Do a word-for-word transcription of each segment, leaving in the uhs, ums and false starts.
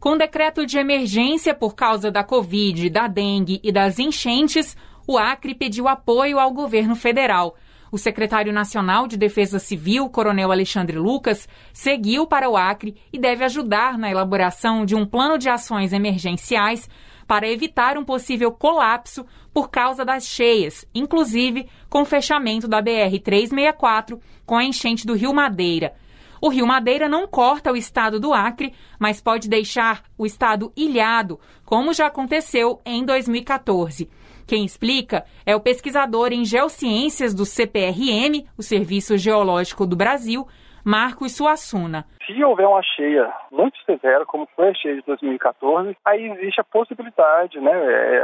Com decreto de emergência por causa da Covid, da dengue e das enchentes, o Acre pediu apoio ao governo federal. O secretário nacional de Defesa Civil, Coronel Alexandre Lucas, seguiu para o Acre e deve ajudar na elaboração de um plano de ações emergenciais para evitar um possível colapso por causa das cheias, inclusive com o fechamento da B R trezentos e sessenta e quatro com a enchente do Rio Madeira. O Rio Madeira não corta o estado do Acre, mas pode deixar o estado ilhado, como já aconteceu em dois mil e quatorze. Quem explica é o pesquisador em geociências do C P R M, o Serviço Geológico do Brasil, Marcos Suassuna. Se houver uma cheia muito severa, como foi a cheia de dois mil e quatorze, aí existe a possibilidade, né,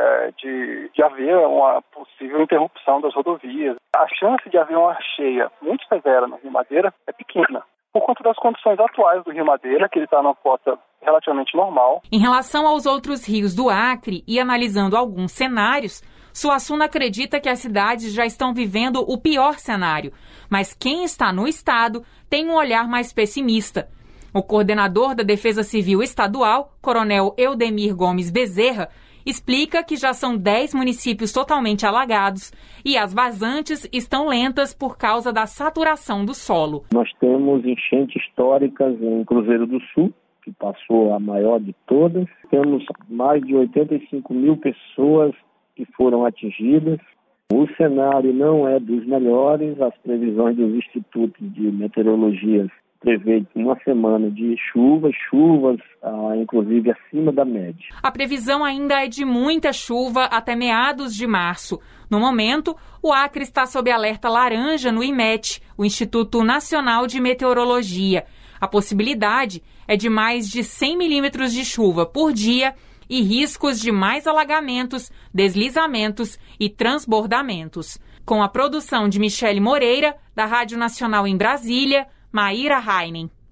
de, de haver uma possível interrupção das rodovias. A chance de haver uma cheia muito severa no Rio Madeira é pequena, por conta das condições atuais do Rio Madeira, que ele está numa cota relativamente normal. Em relação aos outros rios do Acre e analisando alguns cenários, Suassuna acredita que as cidades já estão vivendo o pior cenário, mas quem está no estado tem um olhar mais pessimista. O coordenador da Defesa Civil Estadual, Coronel Eudemir Gomes Bezerra, explica que já são dez municípios totalmente alagados e as vazantes estão lentas por causa da saturação do solo. Nós temos enchentes históricas em Cruzeiro do Sul, que passou a maior de todas. Temos mais de oitenta e cinco mil pessoas que foram atingidas. O cenário não é dos melhores. As previsões dos institutos de meteorologia prevê uma semana de chuvas, chuvas, ah, inclusive acima da média. A previsão ainda é de muita chuva até meados de março. No momento, o Acre está sob alerta laranja no IMET, o Instituto Nacional de Meteorologia. A possibilidade é de mais de cem milímetros de chuva por dia e riscos de mais alagamentos, deslizamentos e transbordamentos. Com a produção de Michele Moreira, da Rádio Nacional em Brasília, Maíra Heinen.